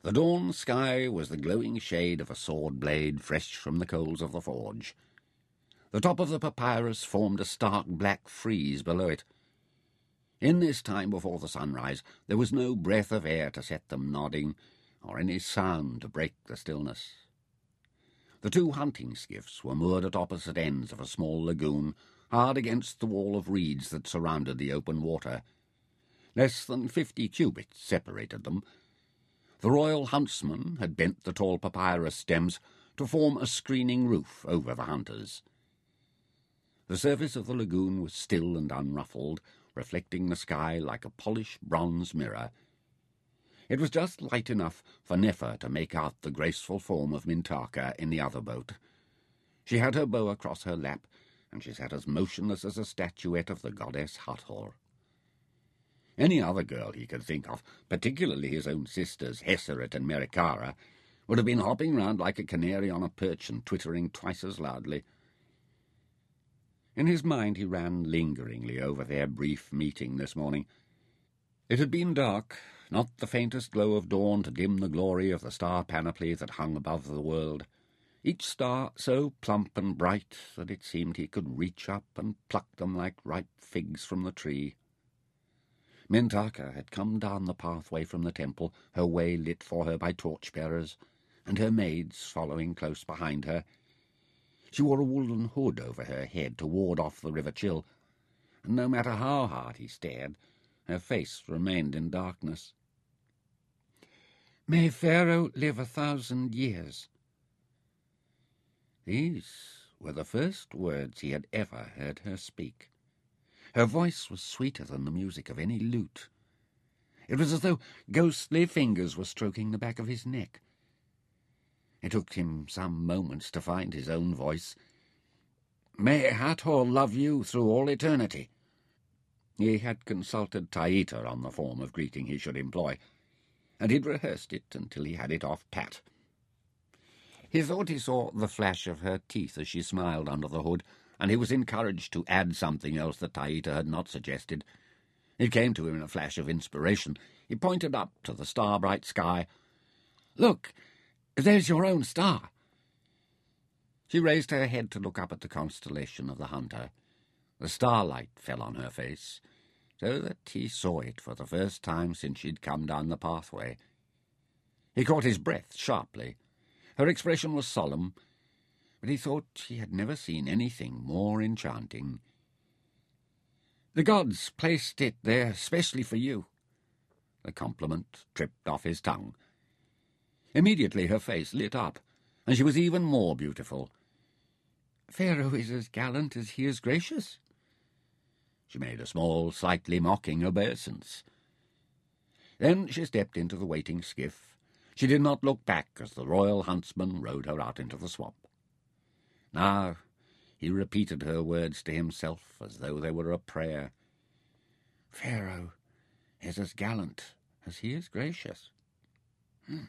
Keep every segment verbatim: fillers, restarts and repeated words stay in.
The dawn sky was the glowing shade of a sword blade fresh from the coals of the forge. The top of the papyrus formed a stark black frieze below it. In this time before the sunrise there was no breath of air to set them nodding, or any sound to break the stillness. The two hunting skiffs were moored at opposite ends of a small lagoon, hard against the wall of reeds that surrounded the open water. Less than fifty cubits separated them. The royal huntsman had bent the tall papyrus stems to form a screening roof over the hunters. The surface of the lagoon was still and unruffled, reflecting the sky like a polished bronze mirror. It was just light enough for Nefer to make out the graceful form of Mintaka in the other boat. She had her bow across her lap, and she sat as motionless as a statuette of the goddess Hathor. Any other girl he could think of, particularly his own sisters, Heseret and Merikara, would have been hopping round like a canary on a perch and twittering twice as loudly. In his mind he ran lingeringly over their brief meeting this morning. It had been dark, not the faintest glow of dawn to dim the glory of the star panoply that hung above the world, each star so plump and bright that it seemed he could reach up and pluck them like ripe figs from the tree. Mintaka had come down the pathway from the temple, her way lit for her by torch-bearers, and her maids following close behind her. She wore a woolen hood over her head to ward off the river chill, and no matter how hard he stared, her face remained in darkness. "May Pharaoh live a thousand years." These were the first words he had ever heard her speak. Her voice was sweeter than the music of any lute. It was as though ghostly fingers were stroking the back of his neck. It took him some moments to find his own voice. "May Hathor love you through all eternity." He had consulted Taita on the form of greeting he should employ, and he'd rehearsed it until he had it off pat. He thought he saw the flash of her teeth as she smiled under the hood, and he was encouraged to add something else that Taita had not suggested. It came to him in a flash of inspiration. He pointed up to the star-bright sky. "Look, there's your own star." She raised her head to look up at the constellation of the hunter. The starlight fell on her face, so that he saw it for the first time since she'd come down the pathway. He caught his breath sharply. Her expression was solemn, but he thought he had never seen anything more enchanting. "The gods placed it there specially for you." The compliment tripped off his tongue. Immediately her face lit up, and she was even more beautiful. "Pharaoh is as gallant as he is gracious." She made a small, slightly mocking obeisance. Then she stepped into the waiting skiff. She did not look back as the royal huntsman rowed her out into the swamp. Now he repeated her words to himself as though they were a prayer. "Pharaoh is as gallant as he is gracious." Hmm.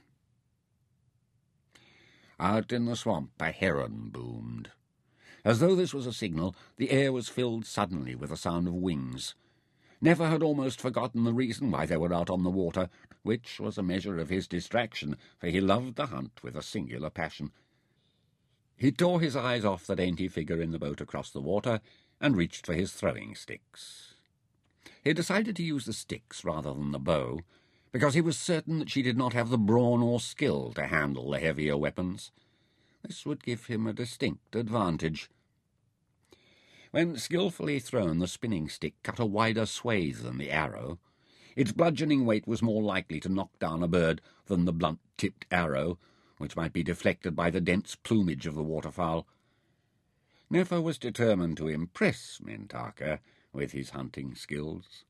Out in the swamp a heron boomed. As though this was a signal, the air was filled suddenly with a sound of wings. Nefer had almost forgotten the reason why they were out on the water, which was a measure of his distraction, for he loved the hunt with a singular passion. He tore his eyes off the dainty figure in the boat across the water and reached for his throwing sticks. He decided to use the sticks rather than the bow, because he was certain that she did not have the brawn or skill to handle the heavier weapons. This would give him a distinct advantage. When skilfully thrown, the spinning stick cut a wider swathe than the arrow. Its bludgeoning weight was more likely to knock down a bird than the blunt-tipped arrow, which might be deflected by the dense plumage of the waterfowl. Nefer was determined to impress Mintaka with his hunting skills.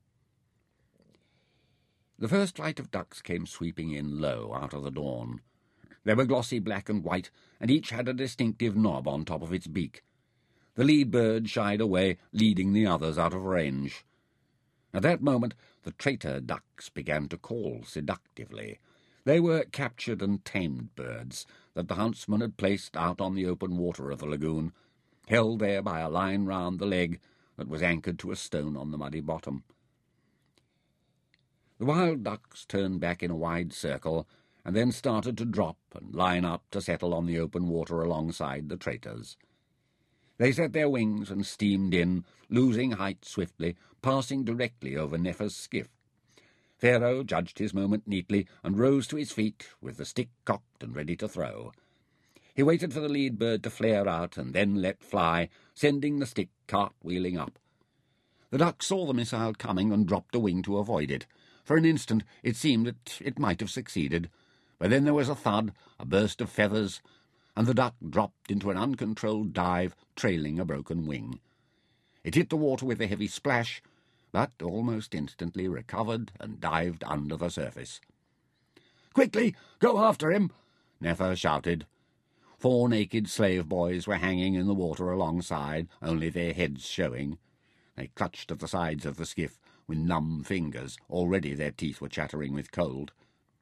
The first flight of ducks came sweeping in low out of the dawn. They were glossy black and white, and each had a distinctive knob on top of its beak. The lead bird shied away, leading the others out of range. At that moment the traitor ducks began to call seductively. They were captured and tamed birds that the huntsman had placed out on the open water of the lagoon, held there by a line round the leg that was anchored to a stone on the muddy bottom. The wild ducks turned back in a wide circle and then started to drop and line up to settle on the open water alongside the traitors. They set their wings and steamed in, losing height swiftly, passing directly over Nefer's skiff. Pharaoh judged his moment neatly and rose to his feet with the stick cocked and ready to throw. He waited for the lead bird to flare out and then let fly, sending the stick cart-wheeling up. The duck saw the missile coming and dropped a wing to avoid it. For an instant it seemed that it might have succeeded, but then there was a thud, a burst of feathers, and the duck dropped into an uncontrolled dive, trailing a broken wing. It hit the water with a heavy splash, but almost instantly recovered and dived under the surface. "Quickly, go after him!" Nefer shouted. Four naked slave boys were hanging in the water alongside, only their heads showing. They clutched at the sides of the skiff with numb fingers. Already their teeth were chattering with cold.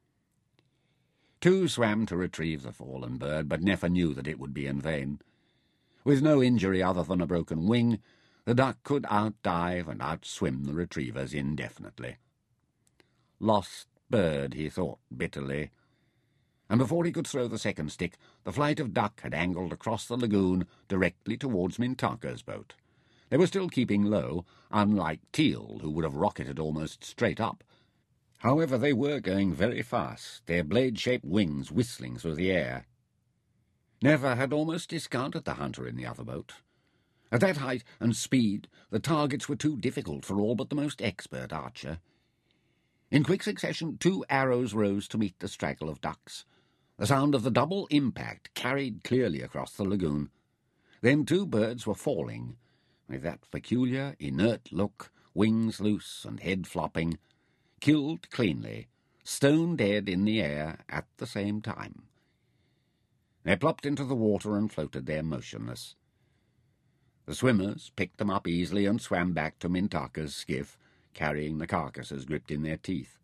Two swam to retrieve the fallen bird, but Nefer knew that it would be in vain. With no injury other than a broken wing, the duck could outdive and outswim the retrievers indefinitely. Lost bird, he thought bitterly. And before he could throw the second stick, the flight of duck had angled across the lagoon directly towards Mintaka's boat. They were still keeping low, unlike teal, who would have rocketed almost straight up. However, they were going very fast, their blade-shaped wings whistling through the air. Nefer had almost discounted the hunter in the other boat. At that height and speed, the targets were too difficult for all but the most expert archer. In quick succession, two arrows rose to meet the straggle of ducks. The sound of the double impact carried clearly across the lagoon. Then two birds were falling, with that peculiar, inert look, wings loose and head flopping, killed cleanly, stone dead in the air at the same time. They plopped into the water and floated there motionless. The swimmers picked them up easily and swam back to Mintaka's skiff, carrying the carcasses gripped in their teeth.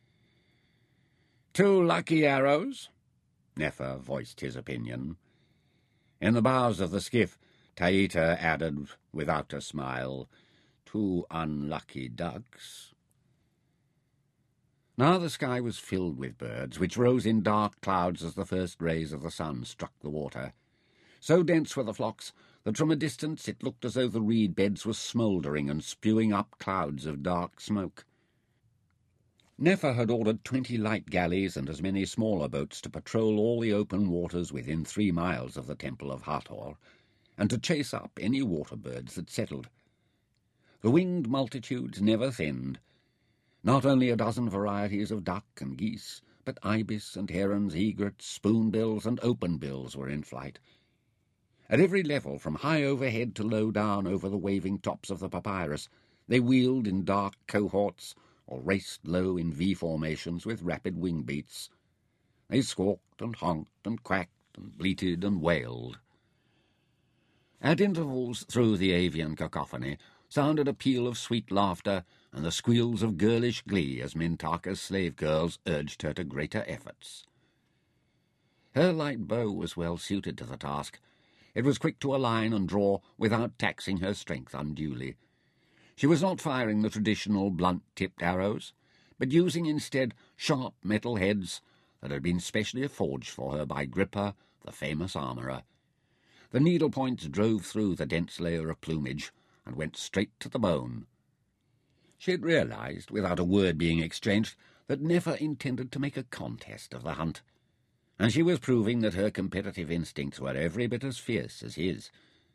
"Two lucky arrows," Nefer voiced his opinion. In the bows of the skiff, Taita added, without a smile, "Two unlucky ducks." Now the sky was filled with birds, which rose in dark clouds as the first rays of the sun struck the water. So dense were the flocks that from a distance it looked as though the reed beds were smouldering and spewing up clouds of dark smoke. Nefer had ordered twenty light galleys and as many smaller boats to patrol all the open waters within three miles of the Temple of Hathor, and to chase up any water birds that settled. The winged multitudes never thinned. Not only a dozen varieties of duck and geese, but ibis and herons, egrets, spoonbills, and openbills were in flight. At every level, from high overhead to low down over the waving tops of the papyrus, they wheeled in dark cohorts or raced low in V formations with rapid wing beats. They squawked and honked and quacked and bleated and wailed. At intervals through the avian cacophony sounded a peal of sweet laughter and the squeals of girlish glee as Mintaka's slave girls urged her to greater efforts. Her light bow was well suited to the task. It was quick to align and draw without taxing her strength unduly. She was not firing the traditional blunt-tipped arrows, but using instead sharp metal heads that had been specially forged for her by Grippa, the famous armourer. The needle points drove through the dense layer of plumage and went straight to the bone. She had realized, without a word being exchanged, that Nefer intended to make a contest of the hunt, and she was proving that her competitive instincts were every bit as fierce as his.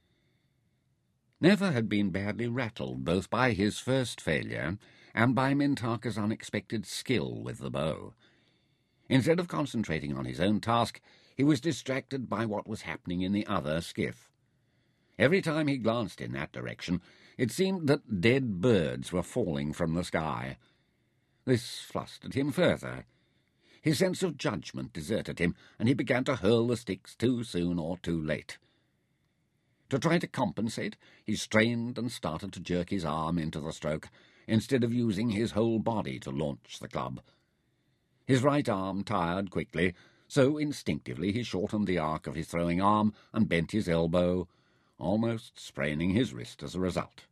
Nefer had been badly rattled both by his first failure and by Mintaka's unexpected skill with the bow. Instead of concentrating on his own task, he was distracted by what was happening in the other skiff. Every time he glanced in that direction, it seemed that dead birds were falling from the sky. This flustered him further. His sense of judgment deserted him, and he began to hurl the sticks too soon or too late. To try to compensate, he strained and started to jerk his arm into the stroke, instead of using his whole body to launch the club. His right arm tired quickly, so instinctively he shortened the arc of his throwing arm and bent his elbow, almost spraining his wrist as a result.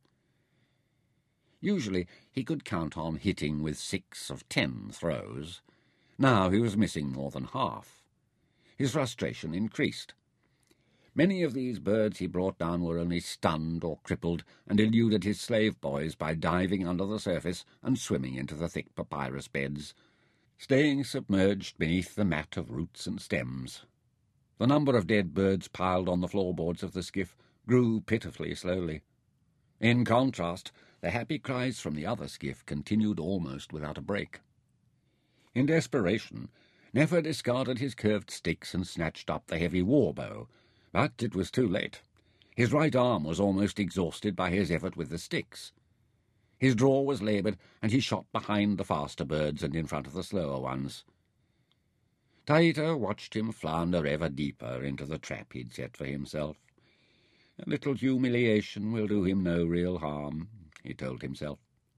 Usually he could count on hitting with six of ten throws. Now he was missing more than half. His frustration increased. Many of these birds he brought down were only stunned or crippled, and eluded his slave boys by diving under the surface and swimming into the thick papyrus beds, staying submerged beneath the mat of roots and stems. The number of dead birds piled on the floorboards of the skiff grew pitifully slowly. In contrast, the happy cries from the other skiff continued almost without a break. In desperation, Nefer discarded his curved sticks and snatched up the heavy war bow, but it was too late. His right arm was almost exhausted by his effort with the sticks. His draw was laboured, and he shot behind the faster birds and in front of the slower ones. Taita watched him flounder ever deeper into the trap he'd set for himself. A little humiliation will do him no real harm, he told himself.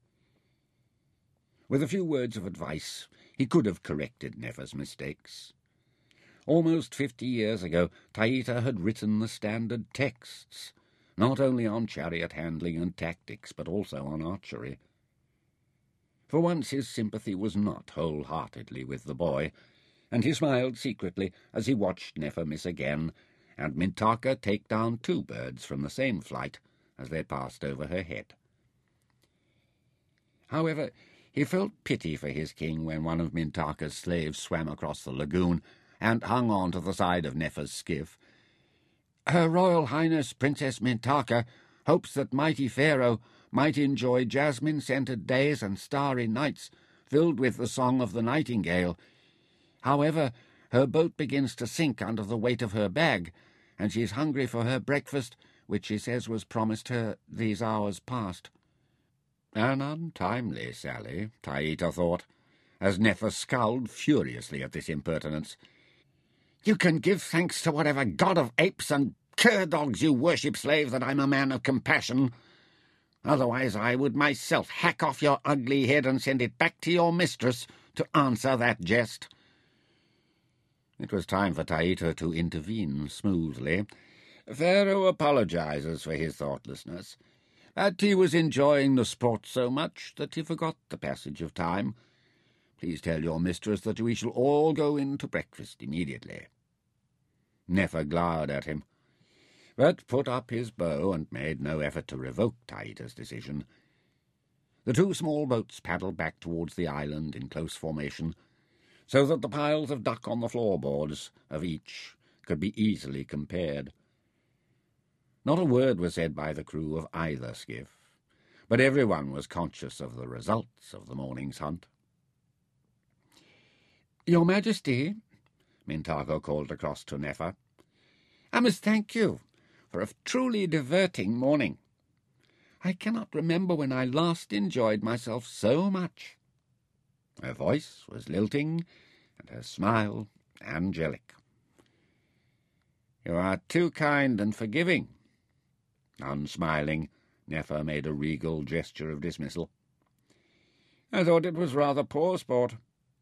With a few words of advice, he could have corrected Nefer's mistakes. Almost fifty years ago, Taita had written the standard texts, not only on chariot handling and tactics, but also on archery. For once his sympathy was not wholeheartedly with the boy, and he smiled secretly as he watched Nefer miss again, and Mintaka take down two birds from the same flight as they passed over her head. However, he felt pity for his king when one of Mintaka's slaves swam across the lagoon and hung on to the side of Nefer's skiff. "Her Royal Highness Princess Mintaka hopes that mighty Pharaoh might enjoy jasmine-scented days and starry nights filled with the song of the nightingale. However, her boat begins to sink under the weight of her bag, and she's hungry for her breakfast, which she says was promised her these hours past." An untimely sally, Taita thought, as Nefer scowled furiously at this impertinence. "You can give thanks to whatever god of apes and cur-dogs you worship, slave, that I'm a man of compassion. Otherwise I would myself hack off your ugly head and send it back to your mistress to answer that jest." It was time for Taita to intervene smoothly. "Pharaoh apologizes for his thoughtlessness, but he was enjoying the sport so much that he forgot the passage of time. Please tell your mistress that we shall all go in to breakfast immediately." Nefer glowered at him, but put up his bow and made no effort to revoke Taita's decision. The two small boats paddled back towards the island in close formation, so that the piles of duck on the floorboards of each could be easily compared. Not a word was said by the crew of either skiff, but everyone was conscious of the results of the morning's hunt. "Your Majesty," Mintaka called across to Nefer, "I must thank you for a truly diverting morning. I cannot remember when I last enjoyed myself so much." Her voice was lilting, and her smile angelic. "You are too kind and forgiving." Unsmiling, Nefer made a regal gesture of dismissal. "I thought it was rather poor sport."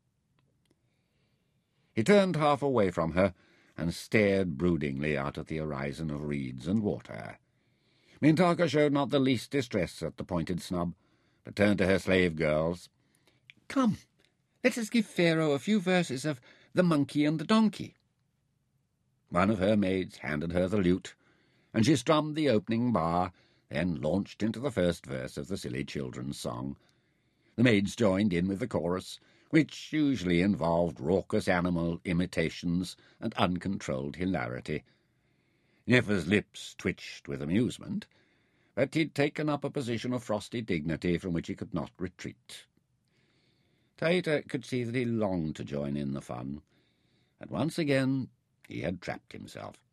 He turned half away from her and stared broodingly out at the horizon of reeds and water. Mintaka showed not the least distress at the pointed snub, but turned to her slave girls. "Come, let us give Pharaoh a few verses of The Monkey and the Donkey." One of her maids handed her the lute, and she strummed the opening bar, then launched into the first verse of the silly children's song. The maids joined in with the chorus, which usually involved raucous animal imitations and uncontrolled hilarity. Nefer's lips twitched with amusement, but he'd taken up a position of frosty dignity from which he could not retreat. Taita could see that he longed to join in the fun, and once again he had trapped himself.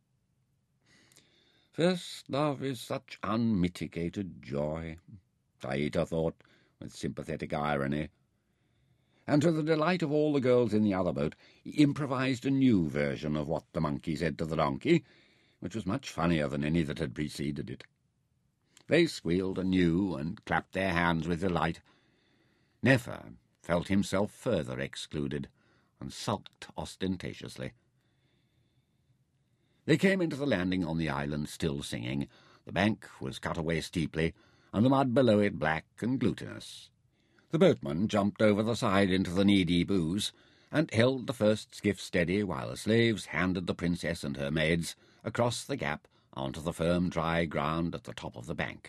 First love is such unmitigated joy, Taita thought with sympathetic irony. And to the delight of all the girls in the other boat, he improvised a new version of what the monkey said to the donkey, which was much funnier than any that had preceded it. They squealed anew and clapped their hands with delight. Nefer felt himself further excluded, and sulked ostentatiously. They came into the landing on the island still singing. The bank was cut away steeply, and the mud below it black and glutinous. The boatman jumped over the side into the knee-deep ooze, and held the first skiff steady while the slaves handed the princess and her maids across the gap onto the firm dry ground at the top of the bank.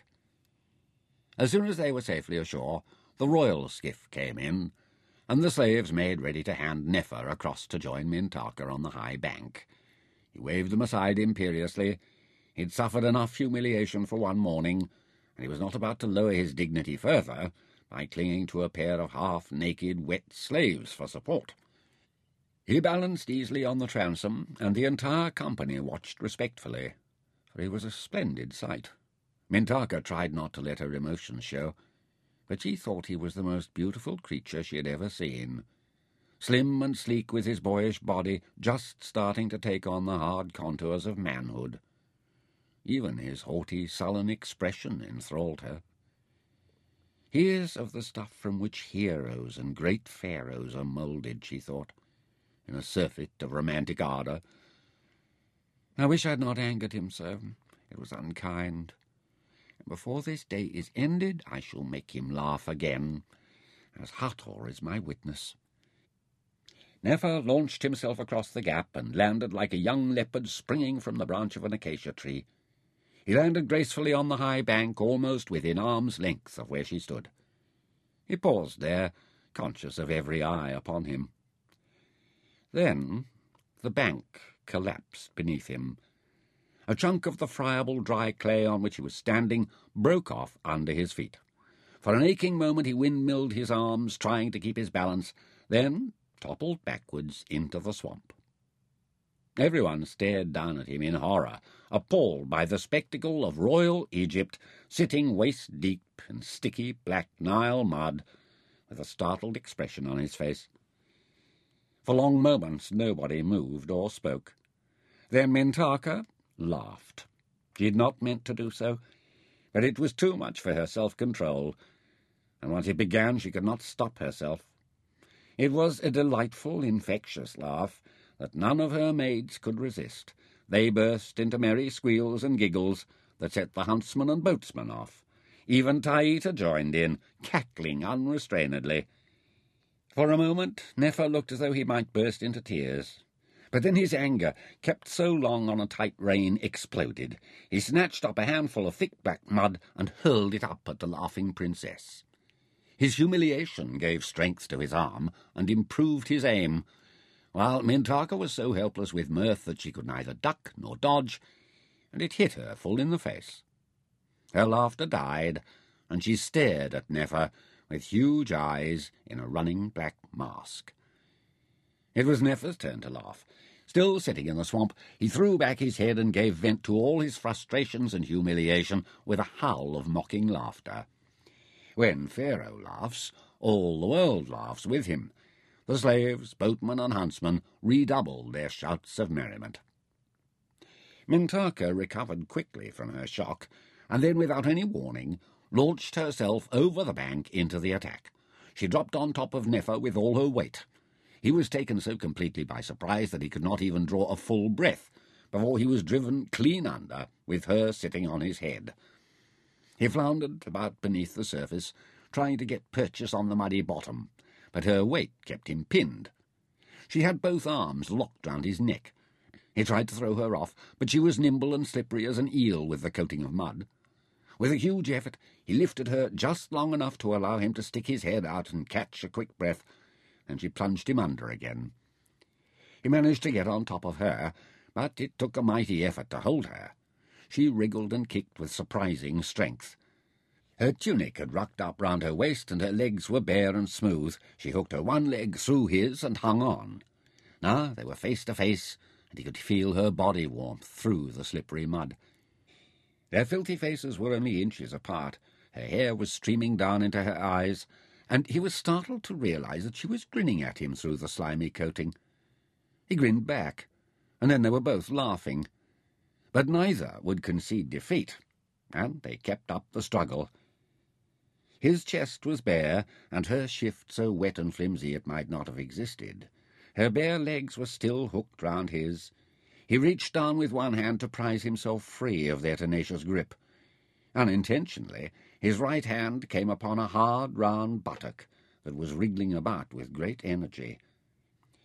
As soon as they were safely ashore, the royal skiff came in, and the slaves made ready to hand Nefer across to join Mintaka on the high bank. He waved them aside imperiously. He'd suffered enough humiliation for one morning, and he was not about to lower his dignity further by clinging to a pair of half-naked, wet slaves for support. He balanced easily on the transom, and the entire company watched respectfully, for he was a splendid sight. Mintaka tried not to let her emotions show, but she thought he was the most beautiful creature she had ever seen. Slim and sleek, with his boyish body just starting to take on the hard contours of manhood. Even his haughty, sullen expression enthralled her. He is of the stuff from which heroes and great pharaohs are moulded, she thought, in a surfeit of romantic ardour. I wish I had not angered him so. It was unkind. And before this day is ended, I shall make him laugh again, as Hathor is my witness. Nefer launched himself across the gap and landed like a young leopard springing from the branch of an acacia tree. He landed gracefully on the high bank, almost within arm's length of where she stood. He paused there, conscious of every eye upon him. Then the bank collapsed beneath him. A chunk of the friable dry clay on which he was standing broke off under his feet. For an aching moment he windmilled his arms, trying to keep his balance, then toppled backwards into the swamp. Everyone stared down at him in horror, appalled by the spectacle of royal Egypt sitting waist-deep in sticky black Nile mud, with a startled expression on his face. For long moments nobody moved or spoke. Then Mintaka laughed. She had not meant to do so, but it was too much for her self-control, and once it began she could not stop herself. It was a delightful, infectious laugh that none of her maids could resist. They burst into merry squeals and giggles that set the huntsman and boatsman off. Even Taita joined in, cackling unrestrainedly. For a moment Nefer looked as though he might burst into tears. But then his anger, kept so long on a tight rein, exploded. He snatched up a handful of thick black mud and hurled it up at the laughing princess. His humiliation gave strength to his arm and improved his aim, while Mintaka was so helpless with mirth that she could neither duck nor dodge, and it hit her full in the face. Her laughter died, and she stared at Nefer with huge eyes in a running black mask. It was Nefer's turn to laugh. Still sitting in the swamp, he threw back his head and gave vent to all his frustrations and humiliation with a howl of mocking laughter. When Pharaoh laughs, all the world laughs with him. The slaves, boatmen, and huntsmen redoubled their shouts of merriment. Mintaka recovered quickly from her shock, and then, without any warning, launched herself over the bank into the attack. She dropped on top of Nefer with all her weight. He was taken so completely by surprise that he could not even draw a full breath before he was driven clean under, with her sitting on his head. He floundered about beneath the surface, trying to get purchase on the muddy bottom, but her weight kept him pinned. She had both arms locked round his neck. He tried to throw her off, but she was nimble and slippery as an eel with the coating of mud. With a huge effort, he lifted her just long enough to allow him to stick his head out and catch a quick breath, and she plunged him under again. He managed to get on top of her, but it took a mighty effort to hold her. She wriggled and kicked with surprising strength. Her tunic had rucked up round her waist, and her legs were bare and smooth. She hooked her one leg through his and hung on. Now they were face to face, and he could feel her body warmth through the slippery mud. Their filthy faces were only inches apart. Her hair was streaming down into her eyes, and he was startled to realize that she was grinning at him through the slimy coating. He grinned back, and then they were both laughing. But neither would concede defeat, and they kept up the struggle. His chest was bare, and her shift so wet and flimsy it might not have existed. Her bare legs were still hooked round his. He reached down with one hand to prise himself free of their tenacious grip. Unintentionally, his right hand came upon a hard, round buttock that was wriggling about with great energy.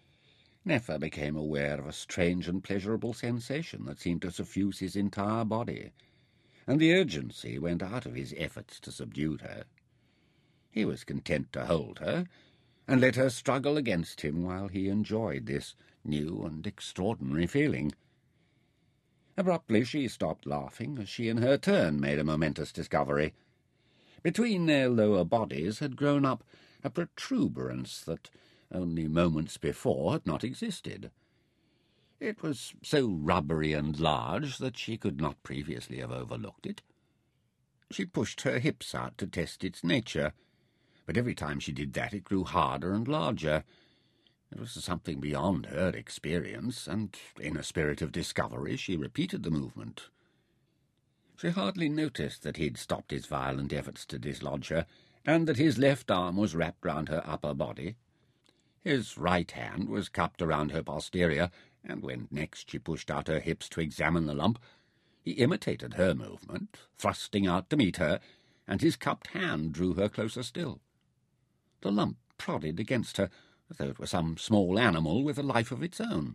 Nefer became aware of a strange and pleasurable sensation that seemed to suffuse his entire body, and the urgency went out of his efforts to subdue her. He was content to hold her, and let her struggle against him while he enjoyed this new and extraordinary feeling. Abruptly she stopped laughing as she in her turn made a momentous discovery. Between their lower bodies had grown up a protuberance that only moments before had not existed. It was so rubbery and large that she could not previously have overlooked it. She pushed her hips out to test its nature, but every time she did that it grew harder and larger. It was something beyond her experience, and in a spirit of discovery she repeated the movement. She hardly noticed that he'd stopped his violent efforts to dislodge her, and that his left arm was wrapped round her upper body. His right hand was cupped around her posterior, and when next she pushed out her hips to examine the lump, he imitated her movement, thrusting out to meet her, and his cupped hand drew her closer still. The lump prodded against her, as though it were some small animal with a life of its own.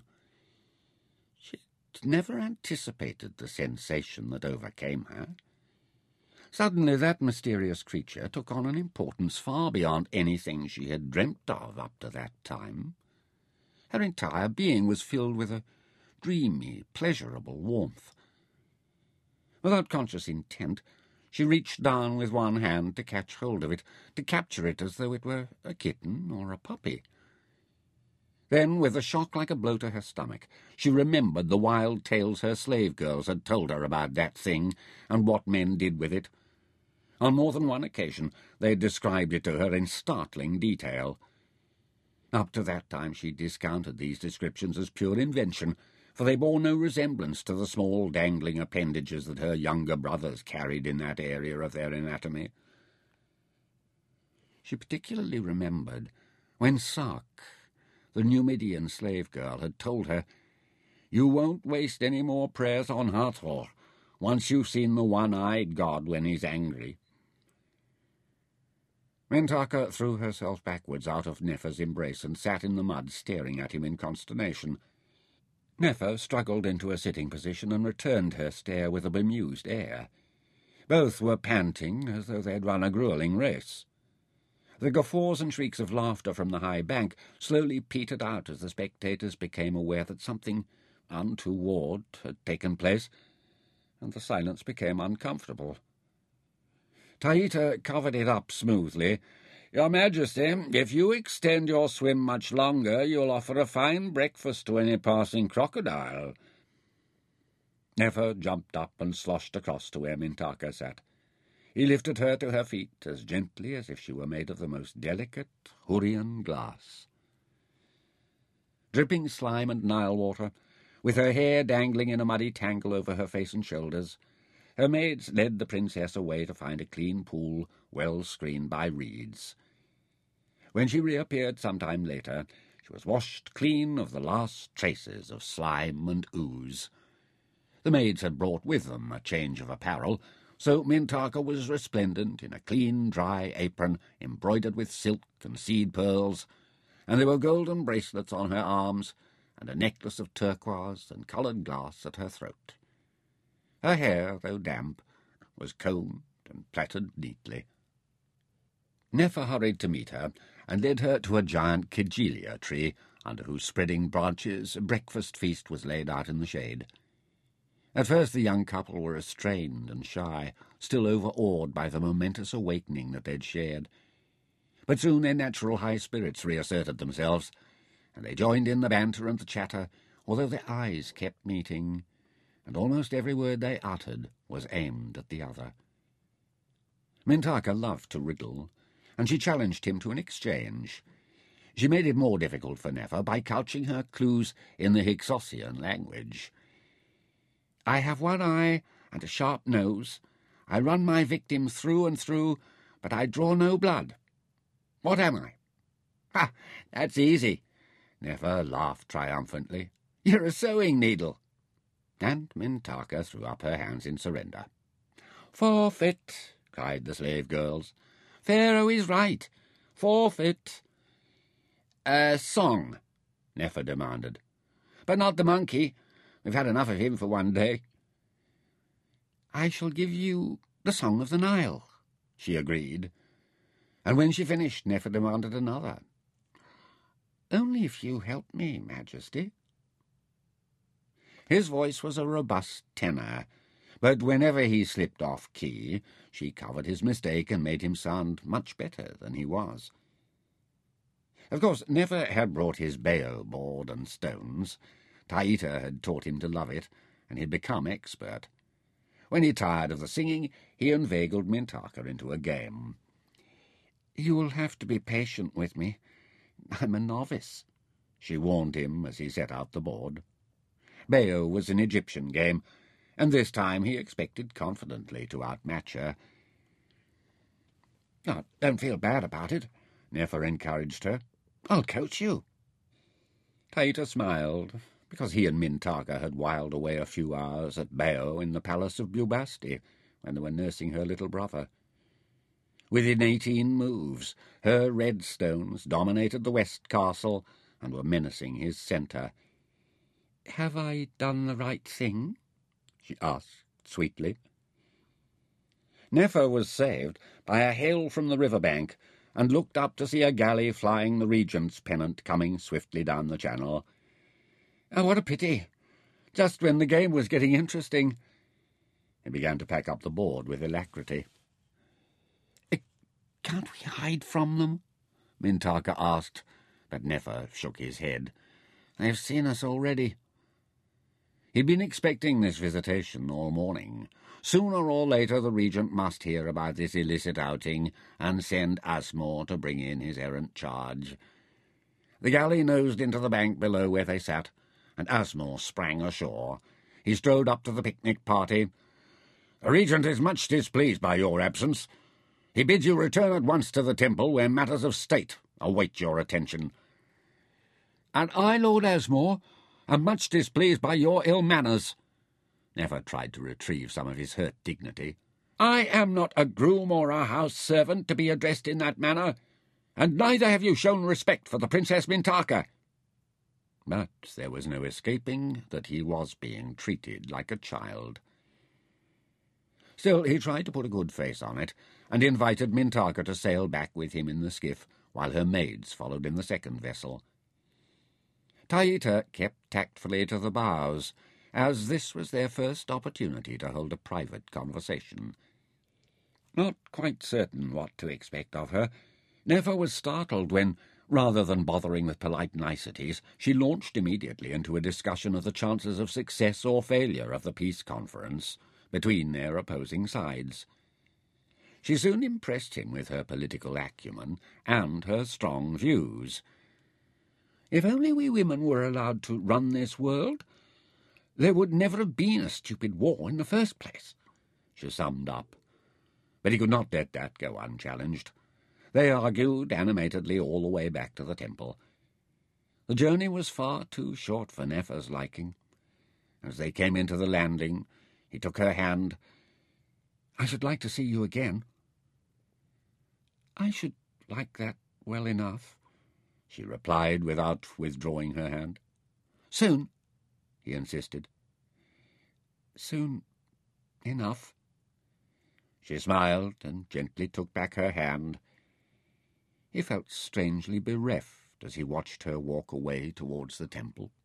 She had never anticipated the sensation that overcame her. Suddenly that mysterious creature took on an importance far beyond anything she had dreamt of up to that time. Her entire being was filled with a dreamy, pleasurable warmth. Without conscious intent, she reached down with one hand to catch hold of it, to capture it as though it were a kitten or a puppy. Then, with a shock like a blow to her stomach, she remembered the wild tales her slave girls had told her about that thing and what men did with it. On more than one occasion they had described it to her in startling detail. Up to that time she discounted these descriptions as pure invention, for they bore no resemblance to the small dangling appendages that her younger brothers carried in that area of their anatomy. She particularly remembered when Sark, the Numidian slave girl, had told her, "You won't waste any more prayers on Hathor, once you've seen the one-eyed god when he's angry." Mentaka threw herself backwards out of Nefer's embrace and sat in the mud staring at him in consternation. Nefer struggled into a sitting position and returned her stare with a bemused air. Both were panting as though they had run a gruelling race. The guffaws and shrieks of laughter from the high bank slowly petered out as the spectators became aware that something untoward had taken place, and the silence became uncomfortable. Taita covered it up smoothly. "Your Majesty, if you extend your swim much longer, you'll offer a fine breakfast to any passing crocodile." Nefer jumped up and sloshed across to where Mintaka sat. He lifted her to her feet as gently as if she were made of the most delicate Hurrian glass. Dripping slime and Nile water, with her hair dangling in a muddy tangle over her face and shoulders, her maids led the princess away to find a clean pool well screened by reeds. When she reappeared some time later, she was washed clean of the last traces of slime and ooze. The maids had brought with them a change of apparel, so Mintaka was resplendent in a clean, dry apron embroidered with silk and seed pearls, and there were golden bracelets on her arms and a necklace of turquoise and coloured glass at her throat. Her hair, though damp, was combed and plaited neatly. Nefer hurried to meet her and led her to a giant Kigelia tree, under whose spreading branches a breakfast feast was laid out in the shade. At first the young couple were restrained and shy, still overawed by the momentous awakening that they'd shared. But soon their natural high spirits reasserted themselves, and they joined in the banter and the chatter, although their eyes kept meeting, and almost every word they uttered was aimed at the other. Mintaka loved to riddle, and she challenged him to an exchange. She made it more difficult for Nefer by couching her clues in the Hyksossian language. "I have one eye and a sharp nose. I run my victim through and through, but I draw no blood. What am I?" "Ha! That's easy." Nefer laughed triumphantly. "You're a sewing needle." And Mintaka threw up her hands in surrender. "Forfeit!" cried the slave girls. "Pharaoh is right. Forfeit!" "A song," Nefer demanded. "But not the monkey. We've had enough of him for one day." "I shall give you the Song of the Nile," she agreed, and when she finished, Nefer demanded another. "Only if you help me, Majesty." His voice was a robust tenor, but whenever he slipped off key, she covered his mistake and made him sound much better than he was. Of course, Nefer had brought his Baal board and stones. Taita had taught him to love it, and he'd become expert. When he tired of the singing, he inveigled Mintaka into a game. "You will have to be patient with me. I'm a novice," she warned him as he set out the board. Baal was an Egyptian game, and this time he expected confidently to outmatch her. "Oh, don't feel bad about it," Nefer encouraged her. "I'll coach you." Taita smiled, because he and Mintaka had whiled away a few hours at Baal in the palace of Bubasti when they were nursing her little brother. Within eighteen moves, her red stones dominated the west castle and were menacing his centre. "Have I done the right thing?" she asked sweetly. Nefer was saved by a hail from the riverbank and looked up to see a galley flying the regent's pennant coming swiftly down the channel. "Oh, what a pity! Just when the game was getting interesting." He began to pack up the board with alacrity. "Can't we hide from them?" Mintaka asked, but Nefer shook his head. "They've seen us already." He'd been expecting this visitation all morning. Sooner or later the regent must hear about this illicit outing and send Asmore to bring in his errant charge. The galley nosed into the bank below where they sat, and Asmore sprang ashore. He strode up to the picnic party. "The regent is much displeased by your absence. He bids you return at once to the temple where matters of state await your attention." "And I, Lord Asmore, am much displeased by your ill manners." Nefer tried to retrieve some of his hurt dignity. "I am not a groom or a house servant to be addressed in that manner, and neither have you shown respect for the Princess Mintaka." But there was no escaping that he was being treated like a child. Still, he tried to put a good face on it, and invited Mintaka to sail back with him in the skiff, while her maids followed in the second vessel. Taita kept tactfully to the bows, as this was their first opportunity to hold a private conversation. Not quite certain what to expect of her, Nefer was startled when, rather than bothering with polite niceties, she launched immediately into a discussion of the chances of success or failure of the peace conference between their opposing sides. She soon impressed him with her political acumen and her strong views. "If only we women were allowed to run this world, there would never have been a stupid war in the first place," she summed up. But he could not let that go unchallenged. They argued animatedly all the way back to the temple. The journey was far too short for Nefer's liking. As they came into the landing, he took her hand. "I should like to see you again." "I should like that well enough," she replied without withdrawing her hand. "Soon?" he insisted. "Soon enough." She smiled and gently took back her hand. He felt strangely bereft as he watched her walk away towards the temple.